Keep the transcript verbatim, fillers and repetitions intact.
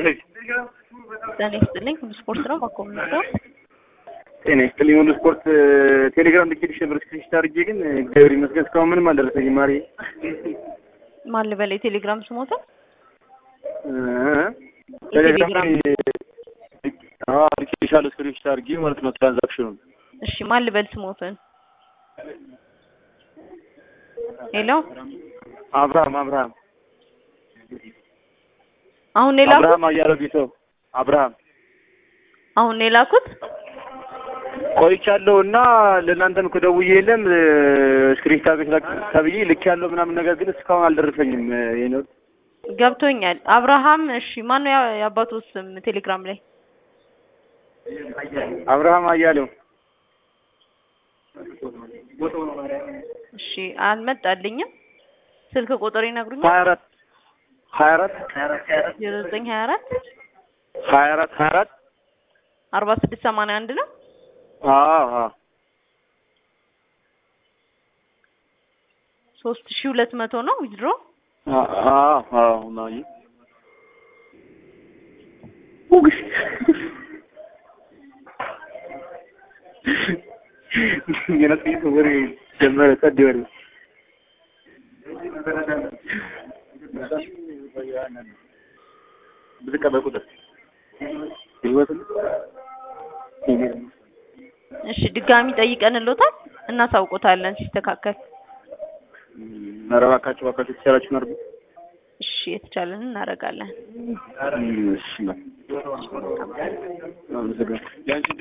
ጤና ይስጥልኝ ሁሉ ስፖርት ነው ማቆምነው ጤና ይስጥልኝ ሁሉ ስፖርት ቴሌግራም ልክልሽ ነበር ስክሪንሾት አድርጌ ግን እግዚአብሔር ይመስገን እስካሁን ምንም አልደረሰኝም ማሪ ማን ልበል ቴሌግራም ስሞታ ቴሌግራም አዎ ልክልሻለሁ ስክሪንሾት አድርጌ ማለት ነው ትራንዛክሽኑን እሺ ማን ልበል ስሞትን ሄሎ አብርሃም አብርሃም አሁን ሌላኩት አብርሃም አያለው ቢቶ አብርሃም አሁን ሌላኩት ቆይቻለሁና ለእናንተም ከደውዬ የለም ስክሪንሾት አድርገሽ ተብዬ ልክ ያለው ምናምን ነገር ግን እስካሁን አልደረሰኝም የኔው ገብቶኛል አብርሃም እሺ ማን ነው ያባቱ ስም ቴሌግራም ላይ አብርሃም አያለው እሺ አልመጣልኝም ስልክ ቁጥር ይነግሩኛል ሀያ አራት ሀያ አራት ዜሮ ዘጠኝ ሀያ አራት ሀያ አራት ሀያ አራት አርባ ስድስት ሰማንያ አንድ ነው አዎ አዎ ሶስት ሺህ ሁለት መቶ ነው ዊድሮ አዎ አዎ ነው ኡግስ የነጥይ ወሬ ጀመረ ተደወረ በተቀበቁት እሺ ድጋሚ ጠይቀንልዎታል እናሳውቆታለን ሲስተካከል መረባካቸው አካቶች ሰራች ነው እሺ የተቻለን እናረጋለን እሺ ነው